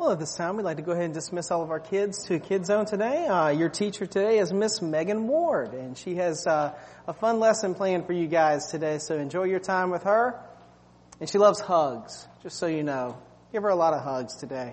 Well, at this time, we'd like to go ahead and dismiss all of our kids to Kid Zone today. Your teacher today is Miss Megan Ward, and she has a fun lesson planned for you guys today, so enjoy your time with her. And she loves hugs, just so you know. Give her a lot of hugs today.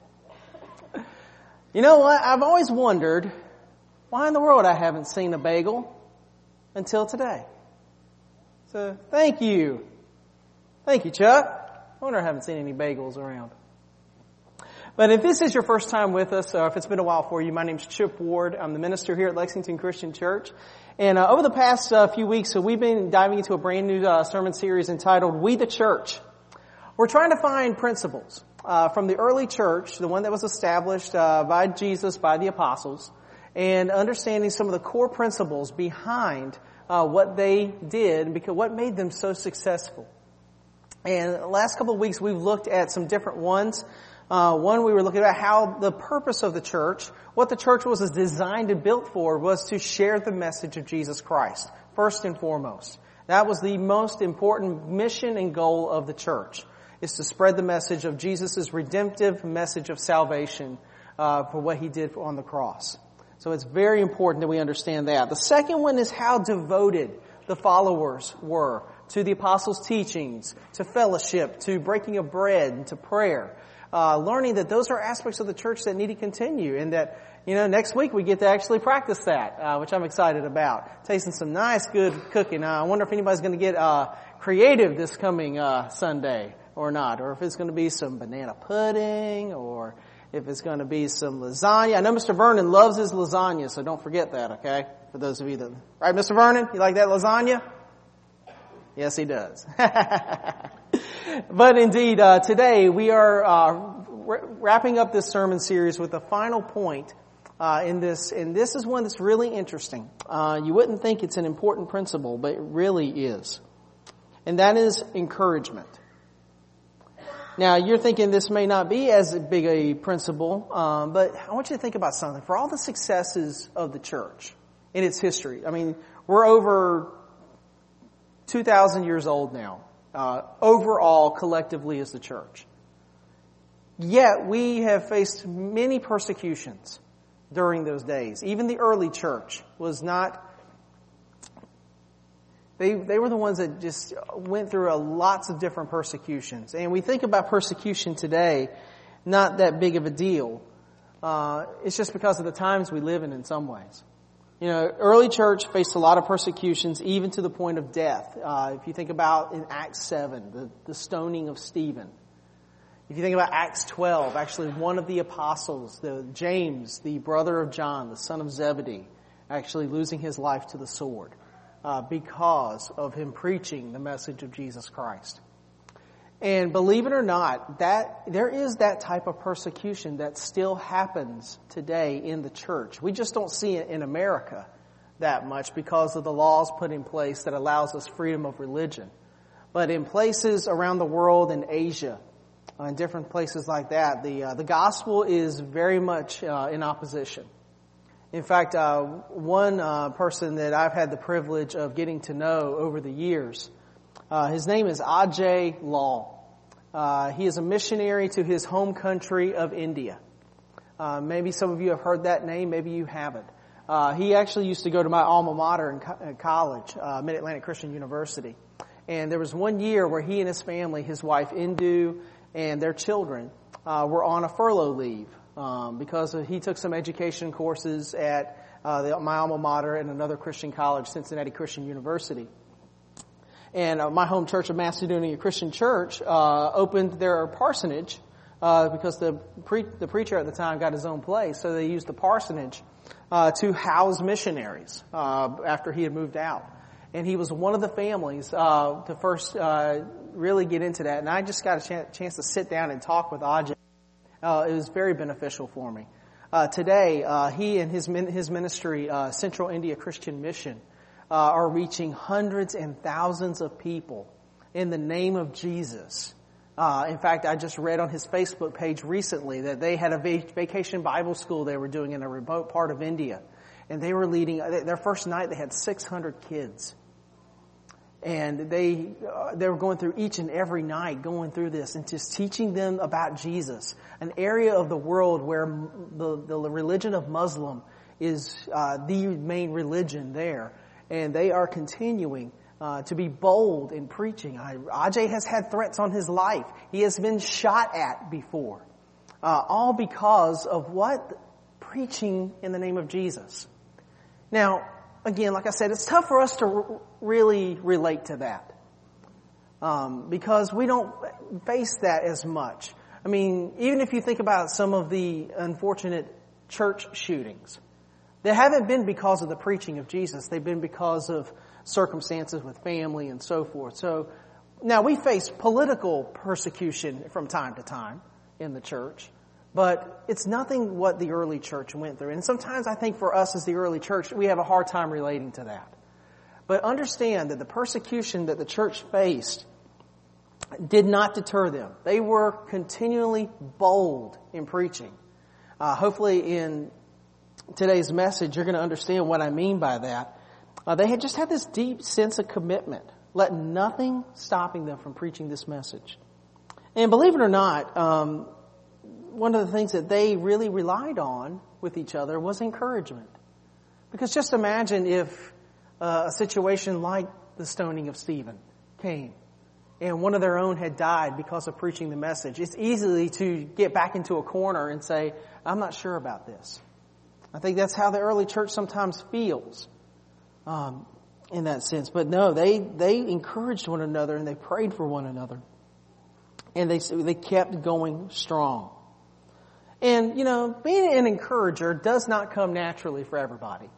You know what? I've always wondered why in the world I haven't seen a bagel until today. So, thank you. Thank you, Chuck. I wonder I haven't seen any bagels around. But if this is your first time with us, or if it's been a while for you, my name's Chip Ward. I'm the minister here at Lexington Christian Church. And over the past few weeks, we've been diving into a brand new sermon series entitled We the Church. We're trying to find principles from the early church, the one that was established by Jesus, by the apostles, and understanding some of the core principles behind what they did, because what made them so successful. And the last couple of weeks, we've looked at some different ones. One, we were looking at how the purpose of the church, what the church was designed and built for, was to share the message of Jesus Christ, first and foremost. That was the most important mission and goal of the church, is to spread the message of Jesus' redemptive message of salvation for what he did on the cross. So it's very important that we understand that. The second one is how devoted the followers were to the apostles' teachings, to fellowship, to breaking of bread, and to prayer. Learning that those are aspects of the church that need to continue, and that, next week we get to actually practice that, which I'm excited about. Tasting some nice, good cooking. I wonder if anybody's going to get creative this coming Sunday or not, or if it's going to be some banana pudding, or if it's going to be some lasagna. I know Mr. Vernon loves his lasagna, so don't forget that, okay? For those of you that... Right, Mr. Vernon? You like that lasagna? Yes, he does. But indeed, today we are wrapping up this sermon series with the final point in this, and this is one that's really interesting. You wouldn't think it's an important principle, but it really is. And that is encouragement. Now, you're thinking this may not be as big a principle, but I want you to think about something. For all the successes of the church in its history, I mean, we're over 2,000 years old now. Overall, collectively as the church. Yet we have faced many persecutions during those days. Even the early church was not, they were the ones that just went through lots of different persecutions. And we think about persecution today, not that big of a deal. It's just because of the times we live in some ways. Early church faced a lot of persecutions, even to the point of death. If you think about in Acts 7, the stoning of Stephen. If you think about Acts 12, actually one of the apostles, James, the brother of John, the son of Zebedee, actually losing his life to the sword because of him preaching the message of Jesus Christ. And believe it or not, that there is that type of persecution that still happens today in the church. We just don't see it in America that much because of the laws put in place that allows us freedom of religion. But in places around the world, in Asia, in different places like that, the gospel is very much in opposition. In fact, one person that I've had the privilege of getting to know over the years, his name is Ajay Lal. He is a missionary to his home country of India. Maybe some of you have heard that name, maybe you haven't. He actually used to go to my alma mater in college, Mid-Atlantic Christian University. And there was one year where he and his family, his wife Indu, and their children were on a furlough leave because he took some education courses at my alma mater and another Christian college, Cincinnati Christian University. And my home church of Macedonia Christian Church opened their parsonage because the preacher at the time got his own place, so they used the parsonage to house missionaries after he had moved out. And he was one of the families to first really get into that. And I just got a chance to sit down and talk with Ajay. It was very beneficial for me. Today, he and his ministry, Central India Christian Mission, are reaching hundreds and thousands of people in the name of Jesus. In fact, I just read on his Facebook page recently that they had a vacation Bible school they were doing in a remote part of India. And they were leading, their first night they had 600 kids. And they were going through each and every night, going through this and just teaching them about Jesus, an area of the world where the religion of Muslim is the main religion there. And they are continuing to be bold in preaching. Ajay has had threats on his life. He has been shot at before. All because of what? Preaching in the name of Jesus. Now, again, like I said, it's tough for us to really relate to that. Because we don't face that as much. I mean, even if you think about some of the unfortunate church shootings, they haven't been because of the preaching of Jesus. They've been because of circumstances with family and so forth. So now we face political persecution from time to time in the church, but it's nothing what the early church went through. And sometimes I think for us as the early church, we have a hard time relating to that. But understand that the persecution that the church faced did not deter them. They were continually bold in preaching. Hopefully in today's message, you're going to understand what I mean by that. They had just had this deep sense of commitment, let nothing stopping them from preaching this message. And believe it or not, one of the things that they really relied on with each other was encouragement. Because just imagine if a situation like the stoning of Stephen came and one of their own had died because of preaching the message. It's easy to get back into a corner and say, I'm not sure about this. I think that's how the early church sometimes feels in that sense. But no, they encouraged one another and they prayed for one another. And they kept going strong. And, being an encourager does not come naturally for everybody.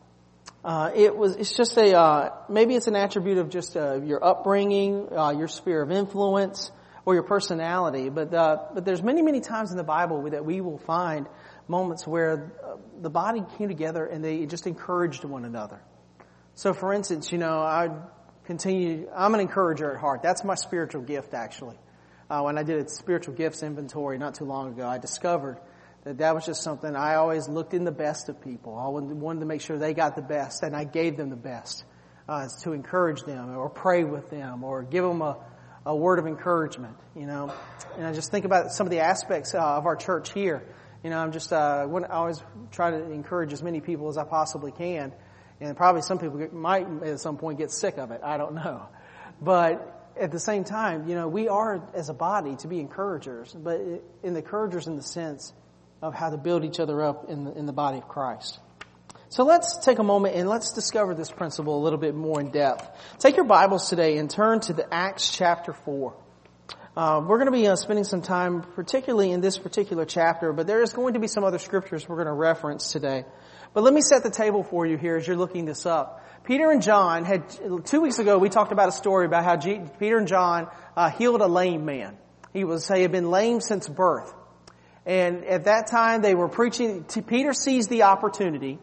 It's just maybe it's an attribute of just your upbringing, your sphere of influence, or your personality. But there's many, many times in the Bible that we will find moments where the body came together and they just encouraged one another. So for instance, I'm an encourager at heart. That's my spiritual gift, actually. When I did a spiritual gifts inventory not too long ago, I discovered that was just something I always looked in the best of people. I wanted to make sure they got the best, and I gave them the best to encourage them or pray with them or give them a word of encouragement, And I just think about some of the aspects of our church here. I'm just I always try to encourage as many people as I possibly can. And probably some people might at some point get sick of it. I don't know. But at the same time, we are as a body to be encouragers, but encouragers in the sense of how to build each other up in the body of Christ. So let's take a moment and let's discover this principle a little bit more in depth. Take your Bibles today and turn to the Acts chapter 4. We're going to be spending some time particularly in this particular chapter, but there is going to be some other scriptures we're going to reference today. But let me set the table for you here as you're looking this up. Peter and John 2 weeks ago we talked about a story about how Peter and John healed a lame man. He had been lame since birth. And at that time they were preaching. Peter seized the opportunity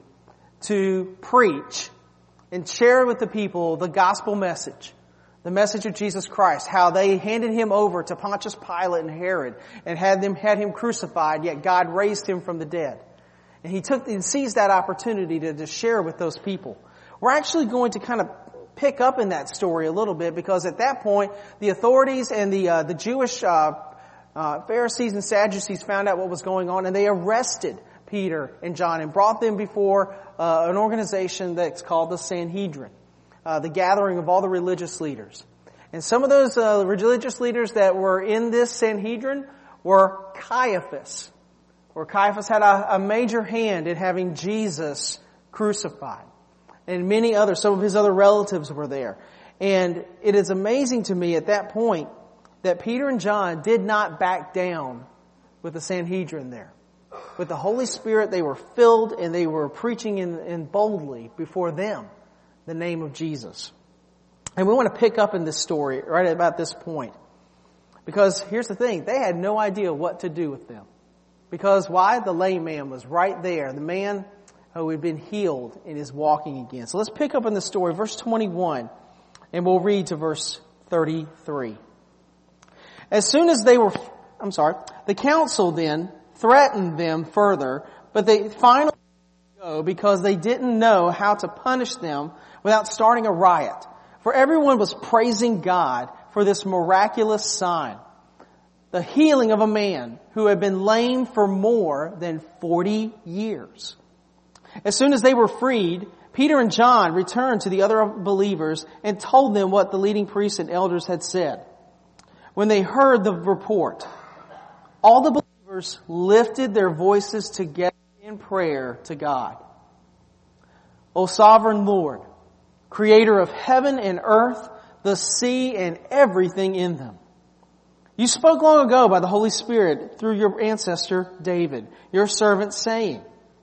to preach and share with the people the gospel message. The message of Jesus Christ, how they handed him over to Pontius Pilate and Herod and had him crucified, yet God raised him from the dead. And he seized that opportunity to share with those people. We're actually going to kind of pick up in that story a little bit because at that point, the authorities and the Jewish Pharisees and Sadducees found out what was going on and they arrested Peter and John and brought them before an organization that's called the Sanhedrin, the gathering of all the religious leaders. And some of those religious leaders that were in this Sanhedrin were Caiaphas, where Caiaphas had a major hand in having Jesus crucified. And many others, some of his other relatives were there. And it is amazing to me at that point that Peter and John did not back down with the Sanhedrin there. With the Holy Spirit, they were filled and they were preaching in boldly before them the name of Jesus. And we want to pick up in this story right about this point. Because here's the thing, they had no idea what to do with them. Because why? The lame man was right there. The man who had been healed and is walking again. So let's pick up in the story, verse 21, and we'll read to verse 33. The council then threatened them further, but they finally let go because they didn't know how to punish them without starting a riot. For everyone was praising God for this miraculous sign, the healing of a man who had been lame for more than 40 years. As soon as they were freed, Peter and John returned to the other believers and told them what the leading priests and elders had said. When they heard the report, all the believers lifted their voices together in prayer to God. O sovereign Lord, creator of heaven and earth, the sea and everything in them. You spoke long ago by the Holy Spirit through your ancestor David, your servant, saying,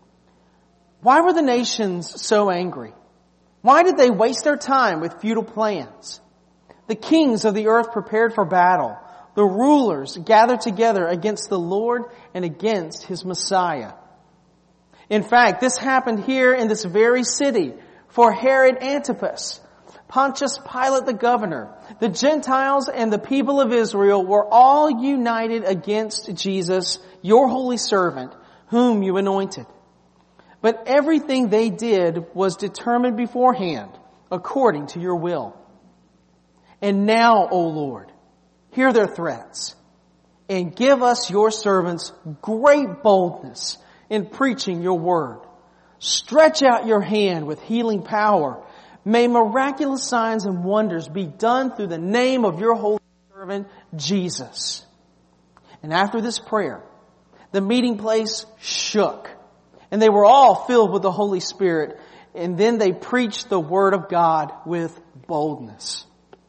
why were the nations so angry? Why did they waste their time with futile plans? The kings of the earth prepared for battle. The rulers gathered together against the Lord and against His Messiah. In fact, this happened here in this very city, for Herod Antipas, Pontius Pilate the governor, the Gentiles and the people of Israel were all united against Jesus, your holy servant, whom you anointed. But everything they did was determined beforehand, according to your will. And now, O Lord, hear their threats, and give us, your servants, great boldness in preaching your word. Stretch out your hand with healing power. May miraculous signs and wonders be done through the name of your holy servant, Jesus. And after this prayer, the meeting place shook, and they were all filled with the Holy Spirit, and then they preached the word of God with boldness.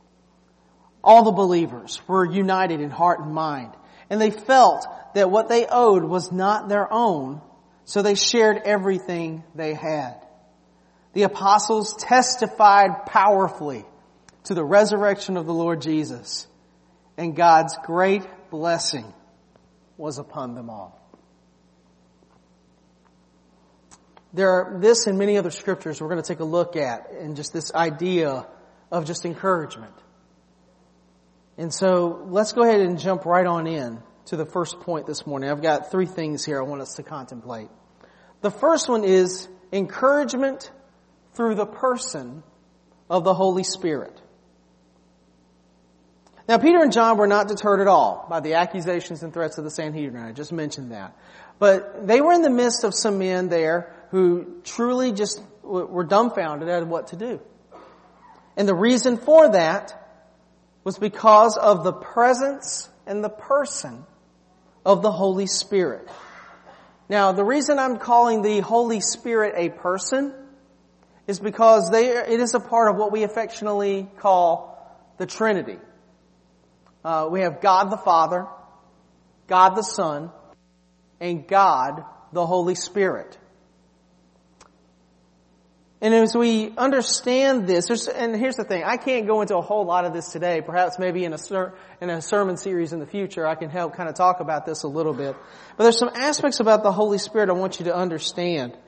All the believers were united in heart and mind, and they felt that what they owed was not their own, so they shared everything they had. The apostles testified powerfully to the resurrection of the Lord Jesus, and God's great blessing was upon them all. There are this and many other scriptures we're going to take a look at, and just this idea of just encouragement. And so let's go ahead and jump right on in to the first point this morning. I've got 3 things here I want us to contemplate. The first one is encouragement through the person of the Holy Spirit. Now, Peter and John were not deterred at all by the accusations and threats of the Sanhedrin. I just mentioned that. But they were in the midst of some men there who truly just were dumbfounded at what to do. And the reason for that was because of the presence and the person of the Holy Spirit. Now, the reason I'm calling the Holy Spirit a person is because it is a part of what we affectionately call the Trinity. We have God the Father, God the Son, and God the Holy Spirit. And as we understand this, and here's the thing, I can't go into a whole lot of this today. Perhaps maybe in a sermon series in the future I can help kind of talk about this a little bit. But there's some aspects about the Holy Spirit I want you to understand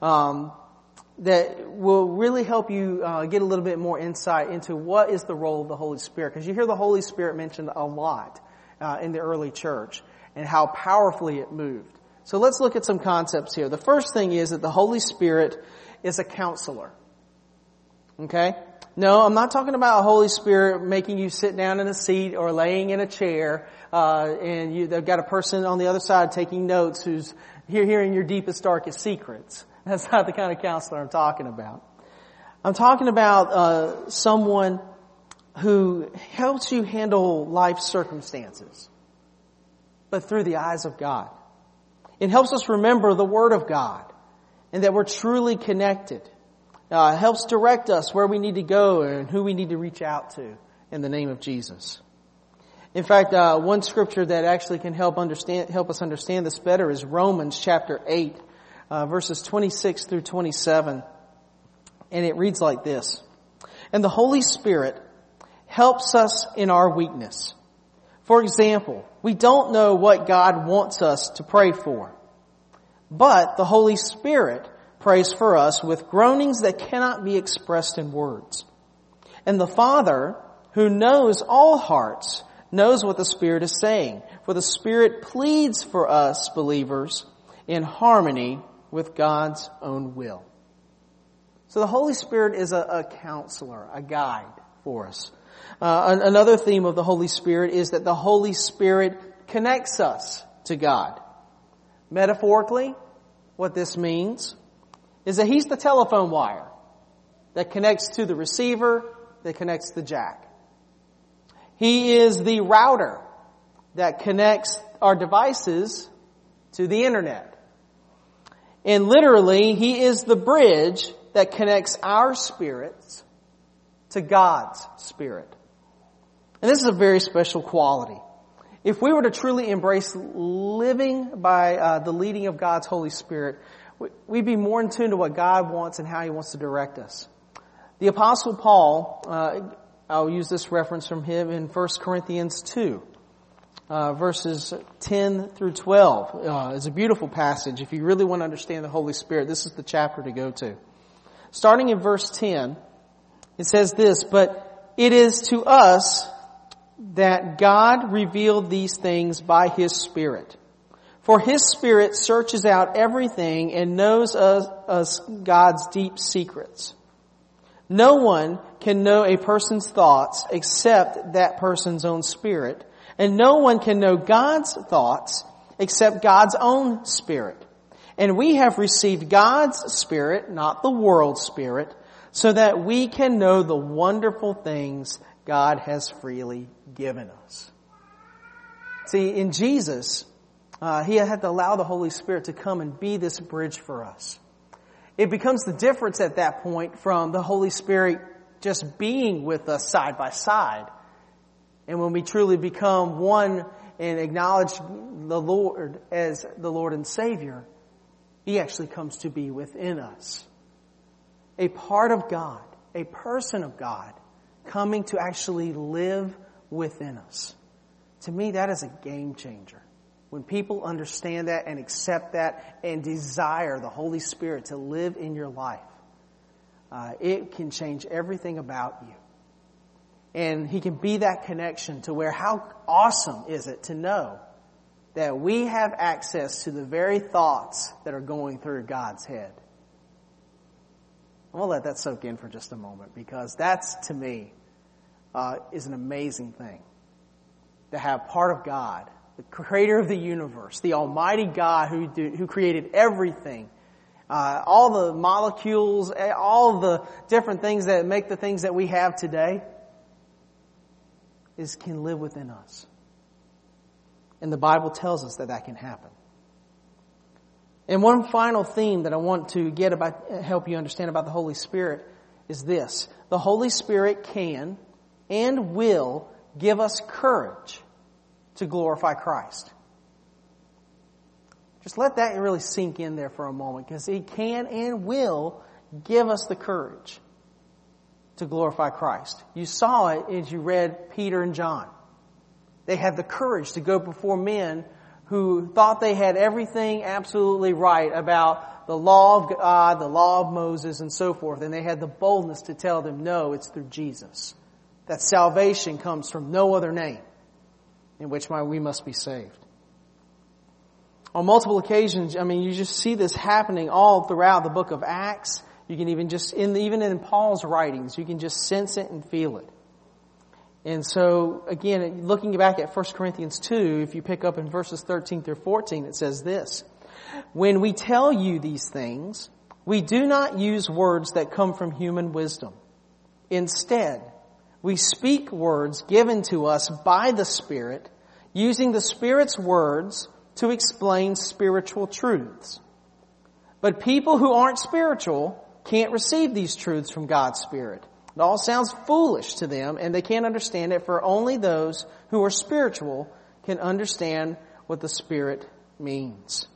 that will really help you get a little bit more insight into what is the role of the Holy Spirit. Because you hear the Holy Spirit mentioned a lot in the early church and how powerfully it moved. So let's look at some concepts here. The first thing is that the Holy Spirit is a counselor. Okay? No, I'm not talking about a Holy Spirit making you sit down in a seat or laying in a chair and they've got a person on the other side taking notes who's hearing your deepest, darkest secrets. That's not the kind of counselor I'm talking about. I'm talking about someone who helps you handle life circumstances, but through the eyes of God. It helps us remember the Word of God and that we're truly connected. It helps direct us where we need to go and who we need to reach out to in the name of Jesus. In fact, one scripture that actually can help us understand this better is Romans chapter 8. Verses 26 through 27, and it reads like this. And the Holy Spirit helps us in our weakness. For example, we don't know what God wants us to pray for, but the Holy Spirit prays for us with groanings that cannot be expressed in words. And the Father, who knows all hearts, knows what the Spirit is saying, for the Spirit pleads for us believers in harmony with God's own will. So the Holy Spirit is a counselor, a guide. for us. Another theme of the Holy Spirit is that the Holy Spirit connects us to God. Metaphorically, what this means is that He's the telephone wire that connects to the receiver, that connects the jack. He is the router that connects our devices to the internet. And literally, He is the bridge that connects our spirits to God's Spirit. And this is a very special quality. If we were to truly embrace living by the leading of God's Holy Spirit, we'd be more in tune to what God wants and how He wants to direct us. The Apostle Paul, I'll use this reference from him in 1 Corinthians 2, verses 10 through 12. It's a beautiful passage. If you really want to understand the Holy Spirit, this is the chapter to go to. Starting in verse 10, it says this, "But it is to us that God revealed these things by His Spirit. For His Spirit searches out everything and knows us God's deep secrets. No one can know a person's thoughts except that person's own spirit, and no one can know God's thoughts except God's own Spirit. And we have received God's Spirit, not the world's spirit, so that we can know the wonderful things God has freely given us." See, in Jesus, He had to allow the Holy Spirit to come and be this bridge for us. It becomes the difference at that point from the Holy Spirit just being with us side by side. And when we truly become one and acknowledge the Lord as the Lord and Savior, He actually comes to be within us. A part of God, a person of God, coming to actually live within us. To me, that is a game changer. When people understand that and accept that and desire the Holy Spirit to live in your life, it can change everything about you. And He can be that connection to where how awesome is it to know that we have access to the very thoughts that are going through God's head. I'm going to let that soak in for just a moment, because that's, to me, is an amazing thing. To have part of God, the creator of the universe, the almighty God who created everything, all the molecules, all the different things that make the things that we have today, can live within us. And the Bible tells us that can happen. And one final theme that I want to help you understand about the Holy Spirit is this. The Holy Spirit can and will give us courage to glorify Christ. Just let that really sink in there for a moment, because He can and will give us the courage to glorify Christ. You saw it as you read Peter and John. They had the courage to go before men who thought they had everything absolutely right about the law of God, the law of Moses, and so forth. And they had the boldness to tell them, no, it's through Jesus. That salvation comes from no other name in which we must be saved. On multiple occasions, you just see this happening all throughout the book of Acts. You can even even in Paul's writings, you can just sense it and feel it. And so, again, looking back at 1 Corinthians 2, if you pick up in verses 13 through 14, it says this: "When we tell you these things, we do not use words that come from human wisdom. Instead, we speak words given to us by the Spirit, using the Spirit's words to explain spiritual truths. But people who aren't spiritual can't receive these truths from God's Spirit. It all sounds foolish to them, and they can't understand it, for only those who are spiritual can understand what the Spirit means."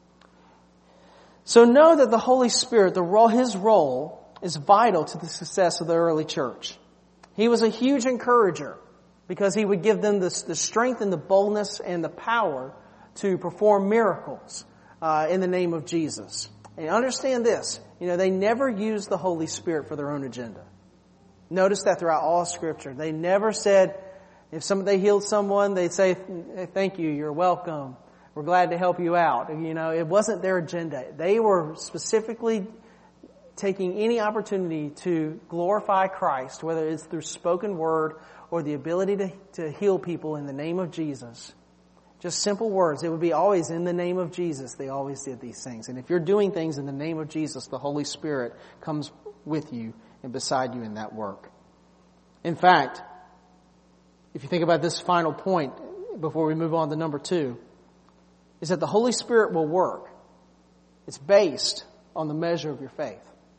So know that the Holy Spirit, His role is vital to the success of the early church. He was a huge encourager, because He would give them the strength and the boldness and the power to perform miracles in the name of Jesus. And understand this, they never used the Holy Spirit for their own agenda. Notice that throughout all Scripture. They never said, if they healed someone, they'd say, "Thank you, you're welcome. We're glad to help you out." It wasn't their agenda. They were specifically taking any opportunity to glorify Christ, whether it's through spoken word or the ability to heal people in the name of Jesus. Just simple words. It would be always in the name of Jesus. They always did these things. And if you're doing things in the name of Jesus, the Holy Spirit comes with you and beside you in that work. In fact, if you think about this final point before we move on to number 2, is that the Holy Spirit will work. It's based on the measure of your faith.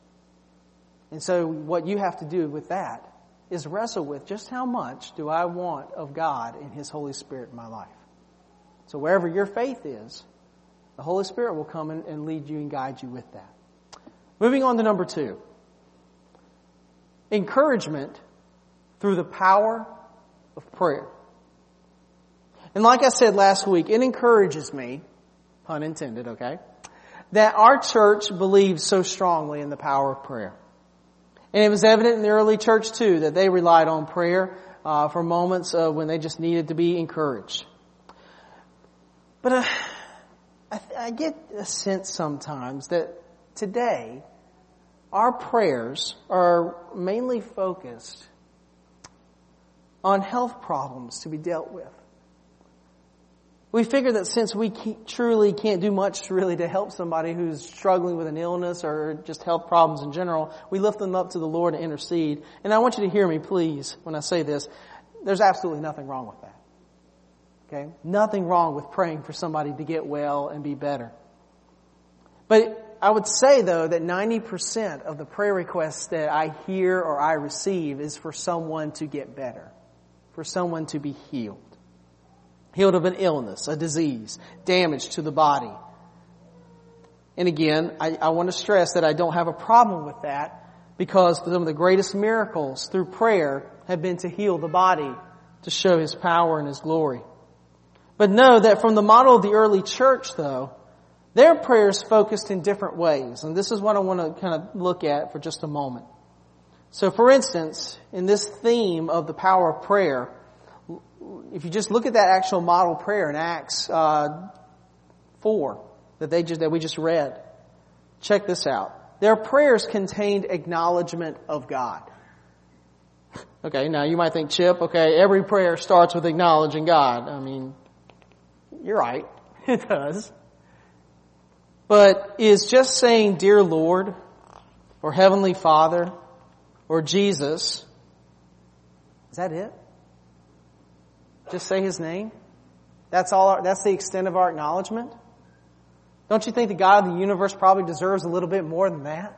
And so what you have to do with that is wrestle with just how much do I want of God and His Holy Spirit in my life. So wherever your faith is, the Holy Spirit will come and lead you and guide you with that. Moving on to number 2. Encouragement through the power of prayer. And like I said last week, it encourages me, pun intended, okay, that our church believes so strongly in the power of prayer. And it was evident in the early church too that they relied on prayer for moments when they just needed to be encouraged. But I get a sense sometimes that today our prayers are mainly focused on health problems to be dealt with. We figure that since we truly can't do much really to help somebody who's struggling with an illness or just health problems in general, we lift them up to the Lord and intercede. And I want you to hear me, please, when I say this. There's absolutely nothing wrong with that. Okay? Nothing wrong with praying for somebody to get well and be better. But I would say, though, that 90% of the prayer requests that I hear or I receive is for someone to get better, for someone to be healed. Healed of an illness, a disease, damage to the body. And again, I want to stress that I don't have a problem with that because some of the greatest miracles through prayer have been to heal the body, to show His power and His glory. But know that from the model of the early church, though, their prayers focused in different ways. And this is what I want to kind of look at for just a moment. So for instance, in this theme of the power of prayer, if you just look at that actual model prayer in Acts 4 that we just read, check this out. Their prayers contained acknowledgement of God. Okay, now you might think, Chip, okay, every prayer starts with acknowledging God. I mean, you're right. It does. But is just saying, Dear Lord, or Heavenly Father, or Jesus, is that it? Just say His name? That's the extent of our acknowledgement? Don't you think the God of the universe probably deserves a little bit more than that?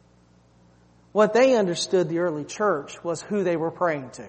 What they understood, the early church, was who they were praying to.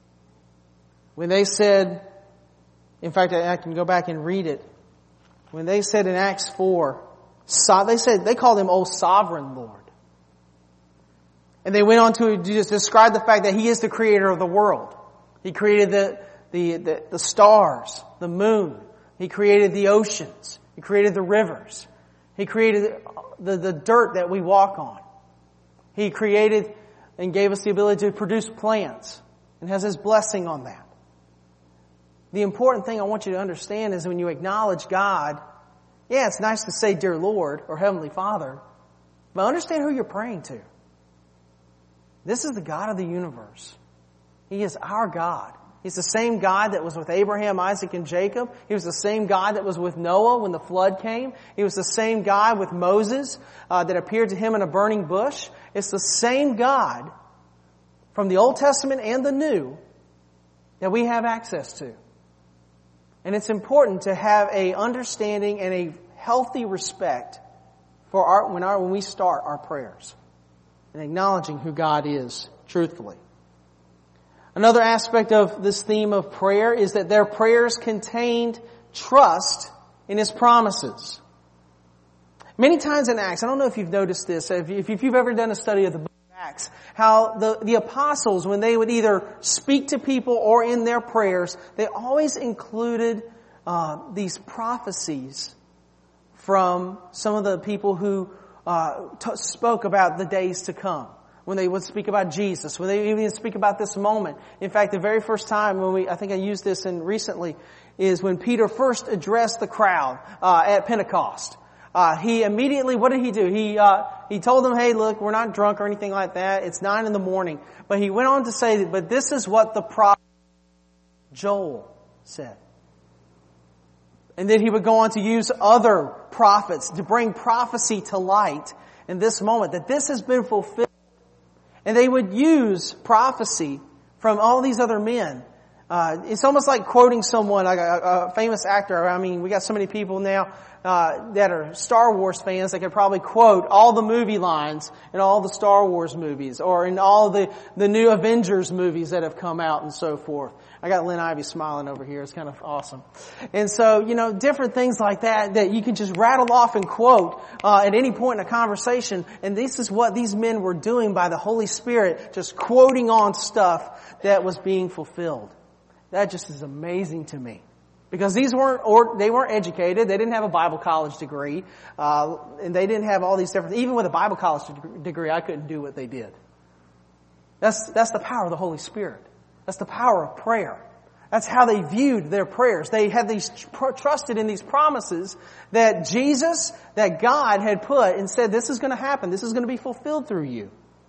When they said, in fact, I can go back and read it. When they said in Acts 4, they called Him, O Sovereign Lord. And they went on to just describe the fact that He is the creator of the world. He created the stars, the moon. He created the oceans. He created the rivers. He created the dirt that we walk on. He created and gave us the ability to produce plants and has His blessing on that. The important thing I want you to understand is when you acknowledge God, yeah, it's nice to say, Dear Lord, or Heavenly Father, but understand who you're praying to. This is the God of the universe. He is our God. He's the same God that was with Abraham, Isaac, and Jacob. He was the same God that was with Noah when the flood came. He was the same God with Moses that appeared to him in a burning bush. It's the same God from the Old Testament and the New that we have access to. And it's important to have a understanding and a healthy respect for when we start our prayers and acknowledging who God is truthfully. Another aspect of this theme of prayer is that their prayers contained trust in His promises. Many times in Acts, I don't know if you've noticed this, if you've ever done a study of the book of Acts, how the apostles, when they would either speak to people or in their prayers, they always included these prophecies from some of the people who spoke about the days to come. When they would speak about Jesus, when they even speak about this moment. In fact, the very first time I think I used this recently, is when Peter first addressed the crowd at Pentecost. He immediately, what did he do? he told them, hey, look, we're not drunk or anything like that. It's 9 a.m. But he went on to say, but this is what the prophet Joel said. And then he would go on to use other prophets to bring prophecy to light in this moment, that this has been fulfilled. And they would use prophecy from all these other men. It's almost like quoting someone, like a famous actor. I mean, we got so many people now that are Star Wars fans that could probably quote all the movie lines in all the Star Wars movies or in all the new Avengers movies that have come out and so forth. I got Lynn Ivy smiling over here. It's kind of awesome. And so, different things like that you can just rattle off and quote at any point in a conversation. And this is what these men were doing by the Holy Spirit, just quoting on stuff that was being fulfilled. That just is amazing to me. Because they weren't educated. They didn't have a Bible college degree. And they didn't have all these different, even with a Bible college degree, I couldn't do what they did. That's the power of the Holy Spirit. That's the power of prayer. That's how they viewed their prayers. They had trusted in these promises that Jesus, that God had put and said, this is going to happen. This is going to be fulfilled through you.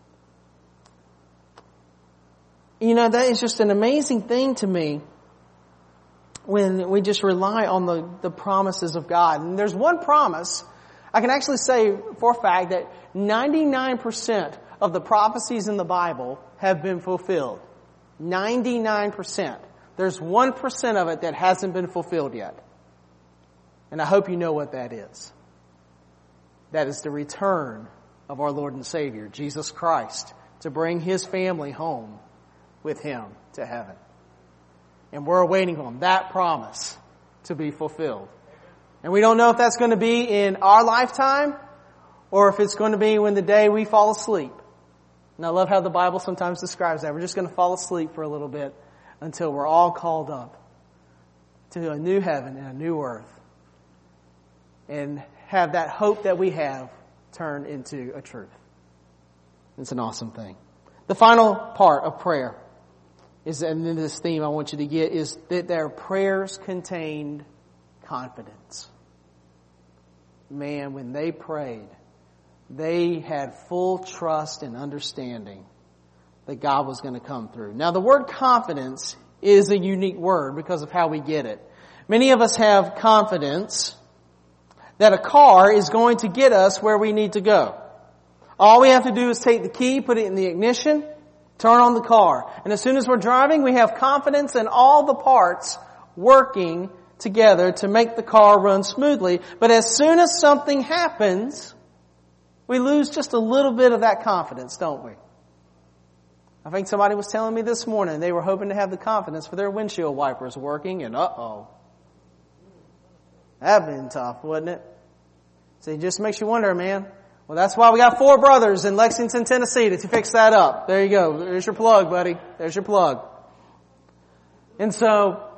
That is just an amazing thing to me when we just rely on the promises of God. And there's one promise, I can actually say for a fact that 99% of the prophecies in the Bible have been fulfilled. 99%. There's 1% of it that hasn't been fulfilled yet. And I hope you know what that is. That is the return of our Lord and Savior, Jesus Christ, to bring His family home with Him to heaven. And we're waiting on that promise to be fulfilled. And we don't know if that's going to be in our lifetime or if it's going to be when the day we fall asleep. And I love how the Bible sometimes describes that. We're just going to fall asleep for a little bit until we're all called up to a new heaven and a new earth and have that hope that we have turned into a truth. It's an awesome thing. The final part of prayer is, and then this theme I want you to get, is that their prayers contained confidence. Man, when they prayed, they had full trust and understanding that God was going to come through. Now, the word confidence is a unique word because of how we get it. Many of us have confidence that a car is going to get us where we need to go. All we have to do is take the key, put it in the ignition, turn on the car. And as soon as we're driving, we have confidence in all the parts working together to make the car run smoothly. But as soon as something happens, we lose just a little bit of that confidence, don't we? I think somebody was telling me this morning they were hoping to have the confidence for their windshield wipers working, and that'd been tough, wouldn't it? So it just makes you wonder, man. Well, that's why we got 4 brothers in Lexington, Tennessee to fix that up. There you go. There's your plug, buddy. There's your plug. And so,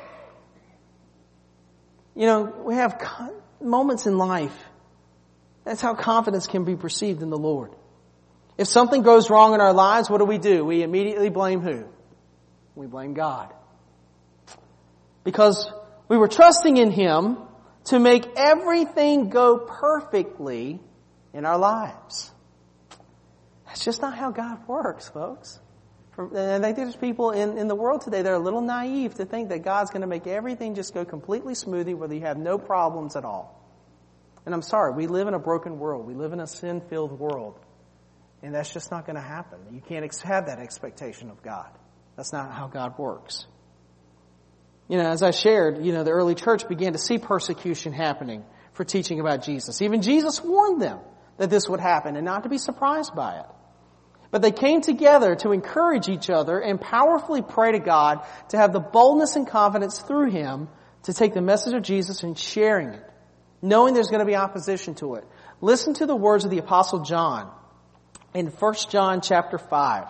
we have moments in life. That's how confidence can be perceived in the Lord. If something goes wrong in our lives, what do? We immediately blame who? We blame God. Because we were trusting in Him to make everything go perfectly in our lives. That's just not how God works, folks. And I think there's people in the world today that are a little naive to think that God's going to make everything just go completely smoothly where you have no problems at all. And I'm sorry, we live in a broken world. We live in a sin-filled world. And that's just not going to happen. You can't have that expectation of God. That's not how God works. As I shared, the early church began to see persecution happening for teaching about Jesus. Even Jesus warned them that this would happen and not to be surprised by it. But they came together to encourage each other and powerfully pray to God to have the boldness and confidence through Him to take the message of Jesus and sharing it, knowing there's going to be opposition to it. Listen to the words of the Apostle John in 1 John chapter 5,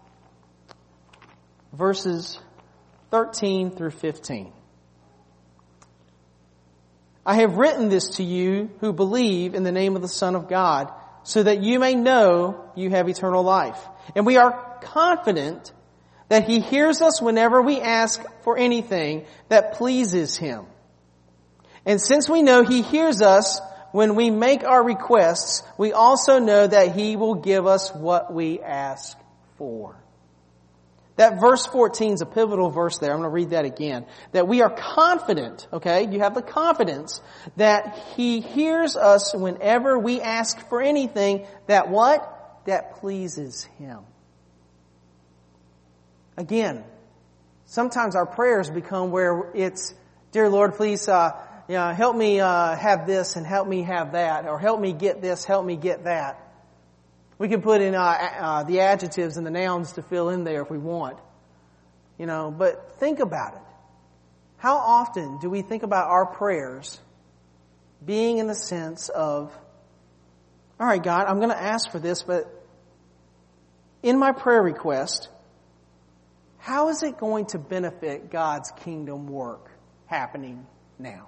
verses 13 through 15. I have written this to you who believe in the name of the Son of God, so that you may know you have eternal life. And we are confident that He hears us whenever we ask for anything that pleases Him. And since we know He hears us when we make our requests, we also know that He will give us what we ask for. That verse 14 is a pivotal verse there. I'm going to read that again. That we are confident, okay? You have the confidence that He hears us whenever we ask for anything that what? That pleases Him. Again, sometimes our prayers become where it's, dear Lord, please help me have this and help me have that, or help me get this, help me get that. We can put in the adjectives and the nouns to fill in there if we want. But think about it. How often do we think about our prayers being in the sense of, all right, God, I'm going to ask for this, but in my prayer request, how is it going to benefit God's kingdom work happening now?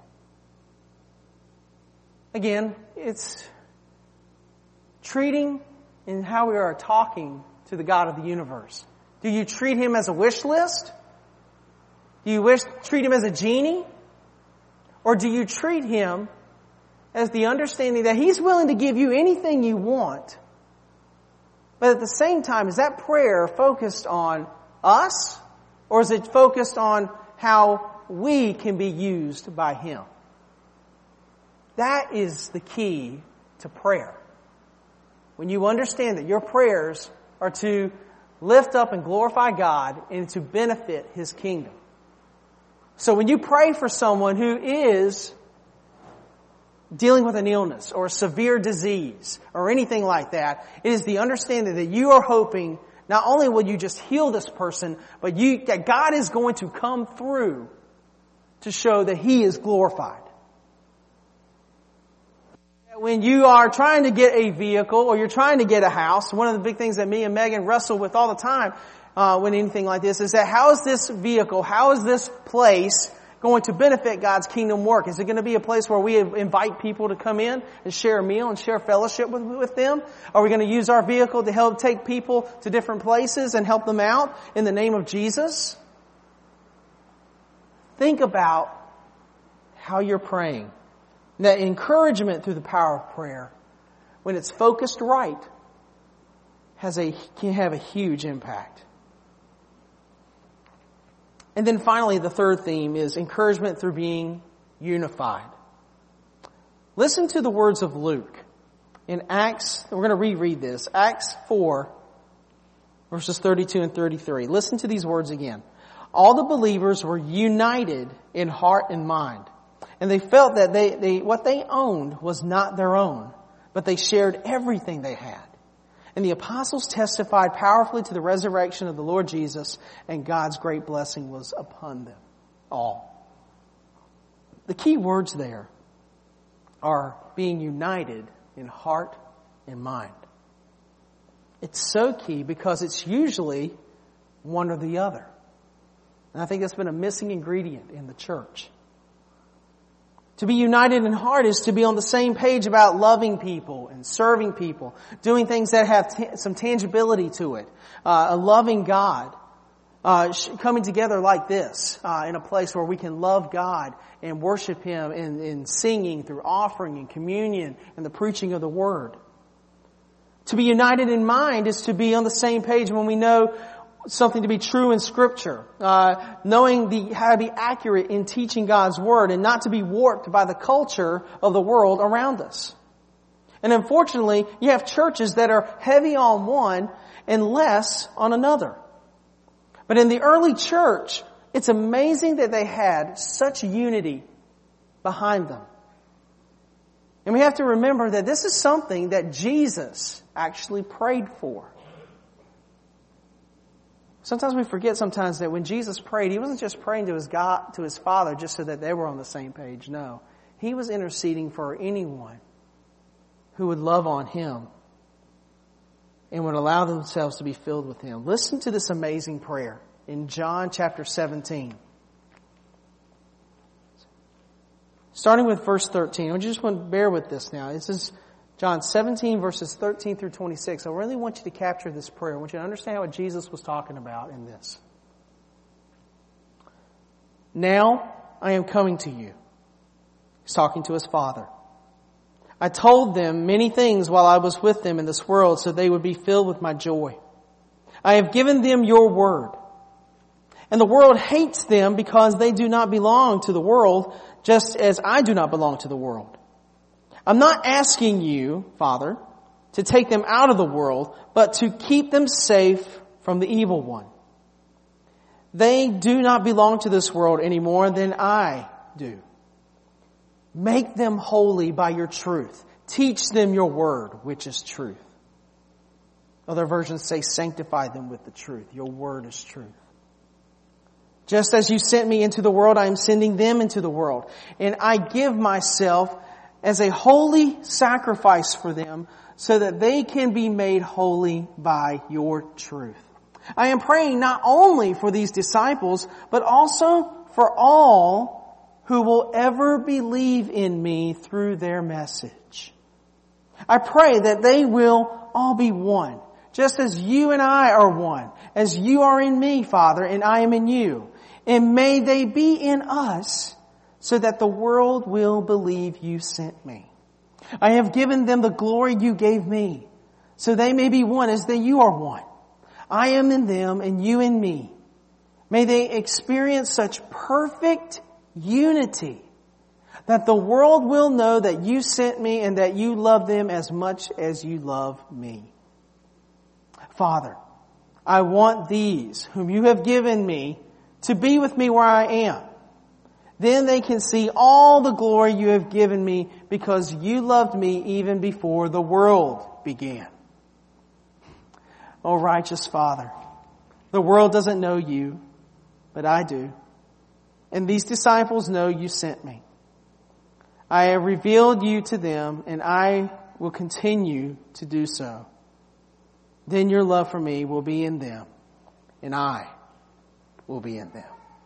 Again, it's treating in how we are talking to the God of the universe. Do you treat Him as a wish list? Do you treat Him as a genie? Or do you treat Him as the understanding that He's willing to give you anything you want? But at the same time, is that prayer focused on us? Or is it focused on how we can be used by Him? That is the key to prayer. When you understand that your prayers are to lift up and glorify God and to benefit His kingdom. So when you pray for someone who is dealing with an illness or a severe disease or anything like that, it is the understanding that you are hoping not only will you just heal this person, but that God is going to come through to show that He is glorified. When you are trying to get a vehicle or you're trying to get a house, one of the big things that me and Megan wrestle with all the time when anything like this is that how is this vehicle, how is this place going to benefit God's kingdom work? Is it going to be a place where we invite people to come in and share a meal and share fellowship with them? Are we going to use our vehicle to help take people to different places and help them out in the name of Jesus? Think about how you're praying. That encouragement through the power of prayer, when it's focused right, can have a huge impact. And then finally, the third theme is encouragement through being unified. Listen to the words of Luke in Acts. We're going to reread this. Acts 4, verses 32 and 33. Listen to these words again. All the believers were united in heart and mind. And they felt that what they owned was not their own, but they shared everything they had. And the apostles testified powerfully to the resurrection of the Lord Jesus, and God's great blessing was upon them all. The key words there are being united in heart and mind. It's so key because it's usually one or the other. And I think that's been a missing ingredient in the church. To be united in heart is to be on the same page about loving people and serving people, doing things that have some tangibility to it, a loving God, coming together like this in a place where we can love God and worship Him in singing, through offering and communion and the preaching of the Word. To be united in mind is to be on the same page when we know something to be true in Scripture, knowing how to be accurate in teaching God's Word and not to be warped by the culture of the world around us. And unfortunately, you have churches that are heavy on one and less on another. But in the early church, it's amazing that they had such unity behind them. And we have to remember that this is something that Jesus actually prayed for. Sometimes we forget that when Jesus prayed, He wasn't just praying to His Father just so that they were on the same page. No. He was interceding for anyone who would love on Him and would allow themselves to be filled with Him. Listen to this amazing prayer in John chapter 17. Starting with verse 13. I just want to bear with this now. This is John 17 verses 13 through 26. I really want you to capture this prayer. I want you to understand what Jesus was talking about in this. Now I am coming to you. He's talking to His Father. I told them many things while I was with them in this world, so they would be filled with my joy. I have given them your word. And the world hates them because they do not belong to the world, just as I do not belong to the world. I'm not asking you, Father, to take them out of the world, but to keep them safe from the evil one. They do not belong to this world any more than I do. Make them holy by your truth. Teach them your word, which is truth. Other versions say, sanctify them with the truth. Your word is truth. Just as you sent me into the world, I am sending them into the world. And I give myself as a holy sacrifice for them so that they can be made holy by your truth. I am praying not only for these disciples, but also for all who will ever believe in me through their message. I pray that they will all be one, just as you and I are one, as you are in me, Father, and I am in you. And may they be in us so that the world will believe you sent me. I have given them the glory you gave me, so they may be one as you are one. I am in them and you in me. May they experience such perfect unity that the world will know that you sent me and that you love them as much as you love me. Father, I want these whom you have given me to be with me where I am. Then they can see all the glory you have given me because you loved me even before the world began. Oh, righteous Father, the world doesn't know you, but I do. And these disciples know you sent me. I have revealed you to them, and I will continue to do so. Then your love for me will be in them, and I will be in them.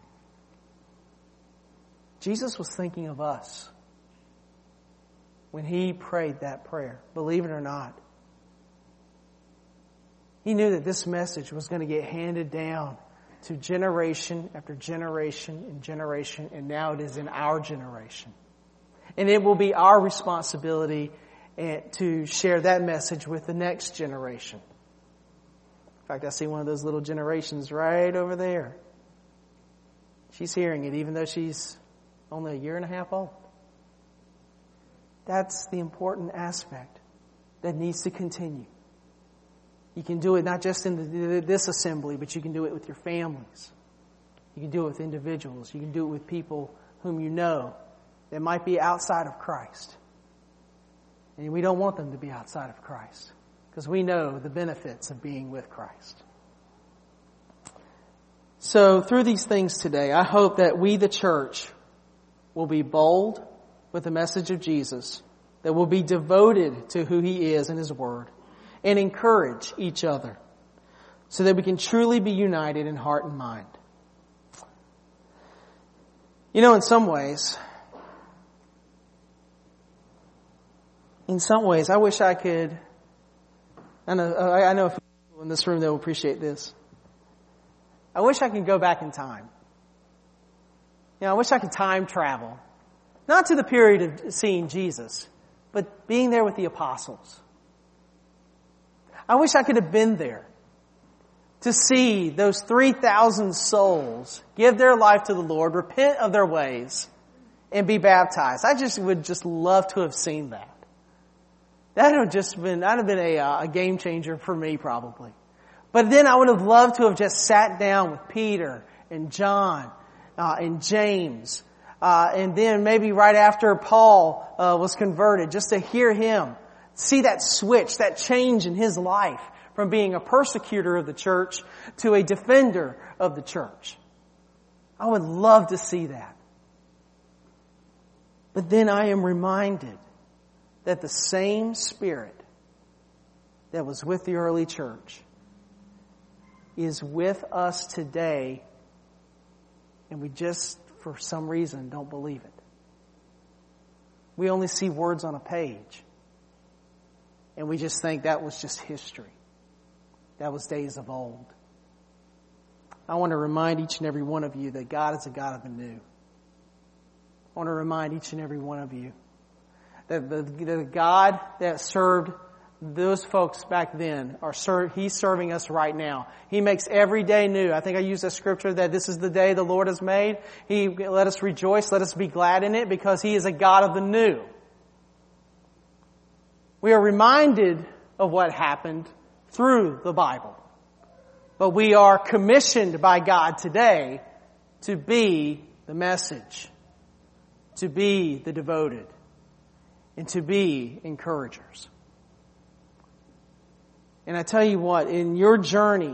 Jesus was thinking of us when he prayed that prayer, believe it or not. He knew that this message was going to get handed down to generation after generation and generation, and now it is in our generation. And it will be our responsibility to share that message with the next generation. In fact, I see one of those little generations right over there. She's hearing it even though she's only 1.5 years old. That's the important aspect that needs to continue. You can do it not just in this assembly, but you can do it with your families. You can do it with individuals. You can do it with people whom you know that might be outside of Christ. And we don't want them to be outside of Christ because we know the benefits of being with Christ. So through these things today, I hope that we, the church, will be bold with the message of Jesus, that will be devoted to who He is and His Word, and encourage each other so that we can truly be united in heart and mind. You know, in some ways, I wish I could, I know a few people in this room that will appreciate this. I wish I could go back in time. You know, I wish I could time travel. Not to the period of seeing Jesus, but being there with the apostles. I wish I could have been there to see those 3,000 souls give their life to the Lord, repent of their ways, and be baptized. I would love to have seen that. That'd have been a game changer for me probably. But then I would have loved to have just sat down with Peter and John and James, and then maybe right after Paul was converted, just to hear him, see that switch, that change in his life from being a persecutor of the church to a defender of the church. I would love to see that. But then I am reminded that the same Spirit that was with the early church is with us today, and we just, for some reason, don't believe it. We only see words on a page, and we just think that was just history. That was days of old. I want to remind each and every one of you that God is a God of the new. I want to remind each and every one of you that the God that served those folks back then He's serving us right now. He makes every day new. I think I used a scripture that this is the day the Lord has made. Let us rejoice, let us be glad in it, because He is a God of the new. We are reminded of what happened through the Bible. But we are commissioned by God today to be the message, to be the devoted, and to be encouragers. And I tell you what, in your journey,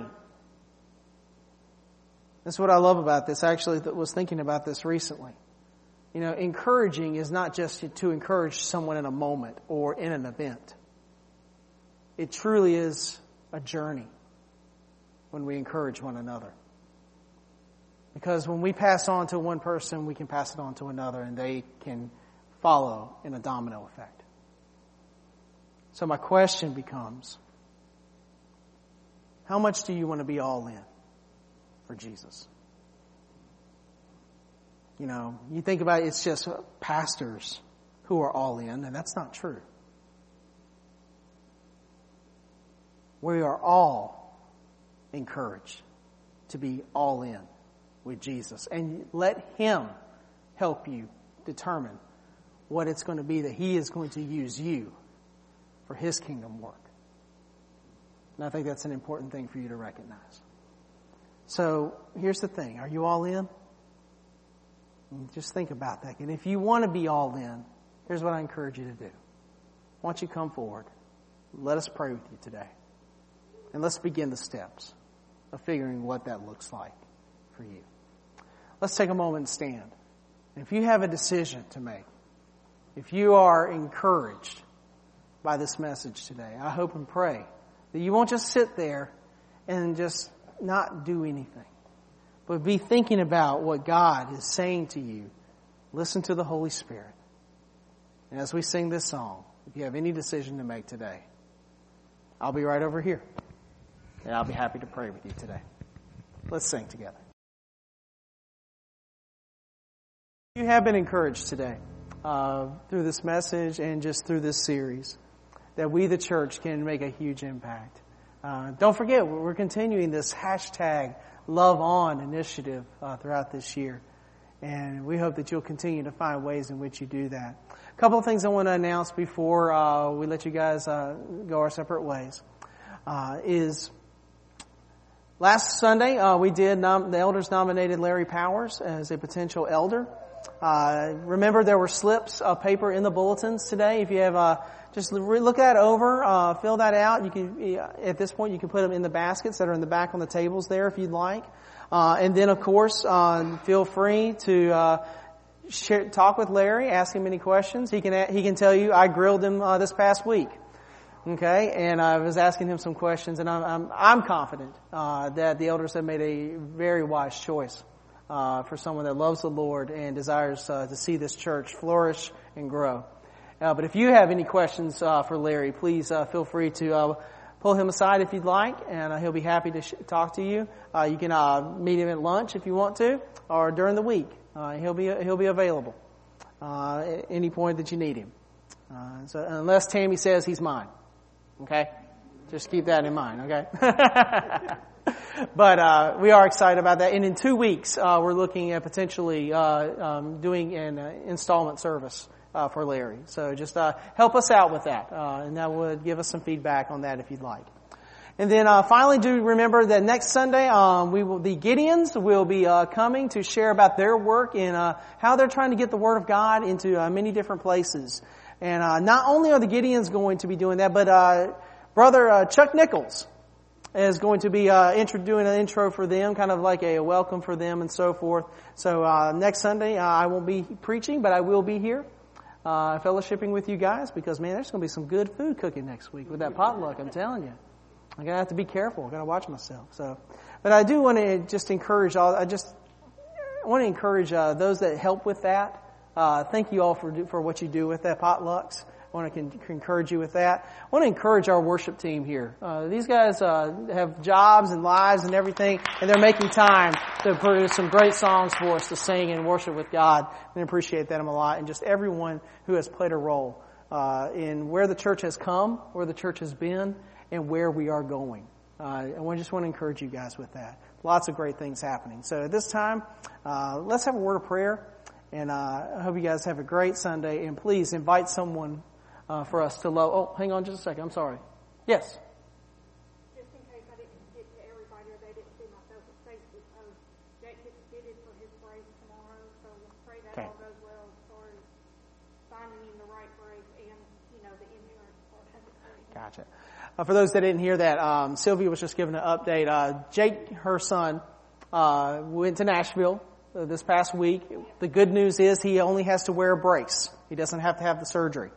that's what I love about this. I actually was thinking about this recently. You know, encouraging is not just to encourage someone in a moment or in an event. It truly is a journey when we encourage one another. Because when we pass on to one person, we can pass it on to another, and they can follow in a domino effect. So my question becomes, how much do you want to be all in for Jesus? You know, you think about it, it's just pastors who are all in, and that's not true. We are all encouraged to be all in with Jesus, and let Him help you determine what it's going to be that He is going to use you for His kingdom work. And I think that's an important thing for you to recognize. So here's the thing. Are you all in? Just think about that. And if you want to be all in, here's what I encourage you to do. Why don't you come forward? Let us pray with you today. And let's begin the steps of figuring what that looks like for you. Let's take a moment and stand. And if you have a decision to make, if you are encouraged by this message today, I hope and pray that you won't just sit there and just not do anything, but be thinking about what God is saying to you. Listen to the Holy Spirit. And as we sing this song, if you have any decision to make today, I'll be right over here. And I'll be happy to pray with you today. Let's sing together. You have been encouraged today through this message and just through this series, that we, the church, can make a huge impact. Don't forget, we're continuing this hashtag Love On initiative throughout this year. And we hope that you'll continue to find ways in which you do that. A couple of things I want to announce before we let you guys go our separate ways. Is last Sunday, we did, the elders nominated Larry Powers as a potential elder. Remember, there were slips of paper in the bulletins today. If you have, just look that over, fill that out. You can, at this point, you can put them in the baskets that are in the back on the tables there if you'd like. And then, of course, feel free to talk with Larry, ask him any questions. He can tell you, I grilled him this past week. Okay, and I was asking him some questions, and I'm confident that the elders have made a very wise choice for someone that loves the Lord and desires to see this church flourish and grow. But if you have any questions for Larry, please feel free to pull him aside if you'd like, and he'll be happy to talk to you. You can meet him at lunch if you want to, or during the week. He'll be available at any point that you need him. So unless Tammy says he's mine. Okay? Just keep that in mind, okay? But we are excited about that. And in 2 weeks, we're looking at potentially doing an installment service for Larry. So just help us out with that. And that would give us some feedback on that if you'd like. And then finally, do remember that next Sunday, the Gideons will be coming to share about their work and how they're trying to get the Word of God into many different places. And not only are the Gideons going to be doing that, but Brother Chuck Nichols is going to be doing an intro for them, kind of like a welcome for them and so forth. So next Sunday, I won't be preaching, but I will be here fellowshipping with you guys, because, man, there's going to be some good food cooking next week with that potluck, I'm telling you. I'm going to have to be careful. I've got to watch myself. But I do want to just encourage I want to encourage those that help with that. Thank you all for what you do with that potlucks. I want to encourage you with that. I want to encourage our worship team here. These guys have jobs and lives and everything, and they're making time to produce some great songs for us to sing and worship with God. And I appreciate them a lot, and just everyone who has played a role in where the church has come, where the church has been, and where we are going. I just want to encourage you guys with that. Lots of great things happening. So at this time, let's have a word of prayer. And I hope you guys have a great Sunday. And please invite someone for us to love. Oh, hang on just a second. I'm sorry. Yes. Just in case I didn't get to everybody or they didn't see myself at Facebook post, Jake gets fitted for his race tomorrow. So let's pray that all goes well as far as finding him the right race and, the insurance part of it. Gotcha. For those that didn't hear that, Sylvia was just giving an update. Jake, her son, went to Nashville this past week. The good news is he only has to wear a brace. He doesn't have to have the surgery.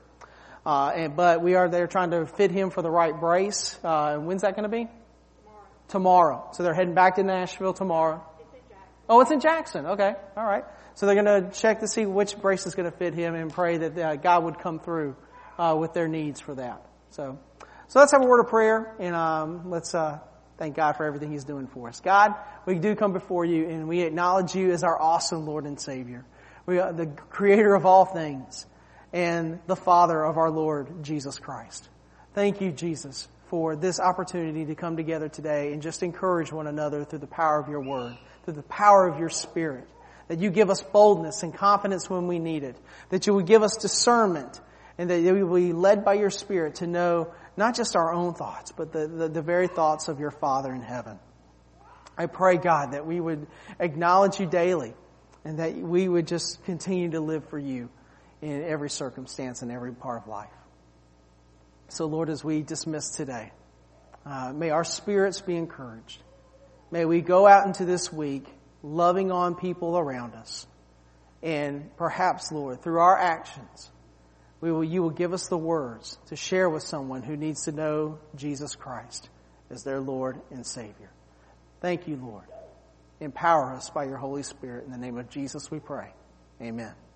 But we are there trying to fit him for the right brace. When's that going to be? Tomorrow. So they're heading back to Nashville tomorrow. It's in Jackson. Oh, it's in Jackson. Okay. All right. So they're going to check to see which brace is going to fit him and pray that God would come through with their needs for that. So let's have a word of prayer and let's thank God for everything He's doing for us. God, we do come before You and we acknowledge You as our awesome Lord and Savior. We are the Creator of all things and the Father of our Lord Jesus Christ. Thank You, Jesus, for this opportunity to come together today and just encourage one another through the power of Your Word, through the power of Your Spirit, that You give us boldness and confidence when we need it, that You would give us discernment, and that we will be led by Your Spirit to know not just our own thoughts, but the very thoughts of Your Father in heaven. I pray, God, that we would acknowledge You daily and that we would just continue to live for You in every circumstance and every part of life. So, Lord, as we dismiss today, may our spirits be encouraged. May we go out into this week loving on people around us. And perhaps, Lord, through our actions, You will give us the words to share with someone who needs to know Jesus Christ as their Lord and Savior. Thank You, Lord. Empower us by Your Holy Spirit. In the name of Jesus we pray. Amen.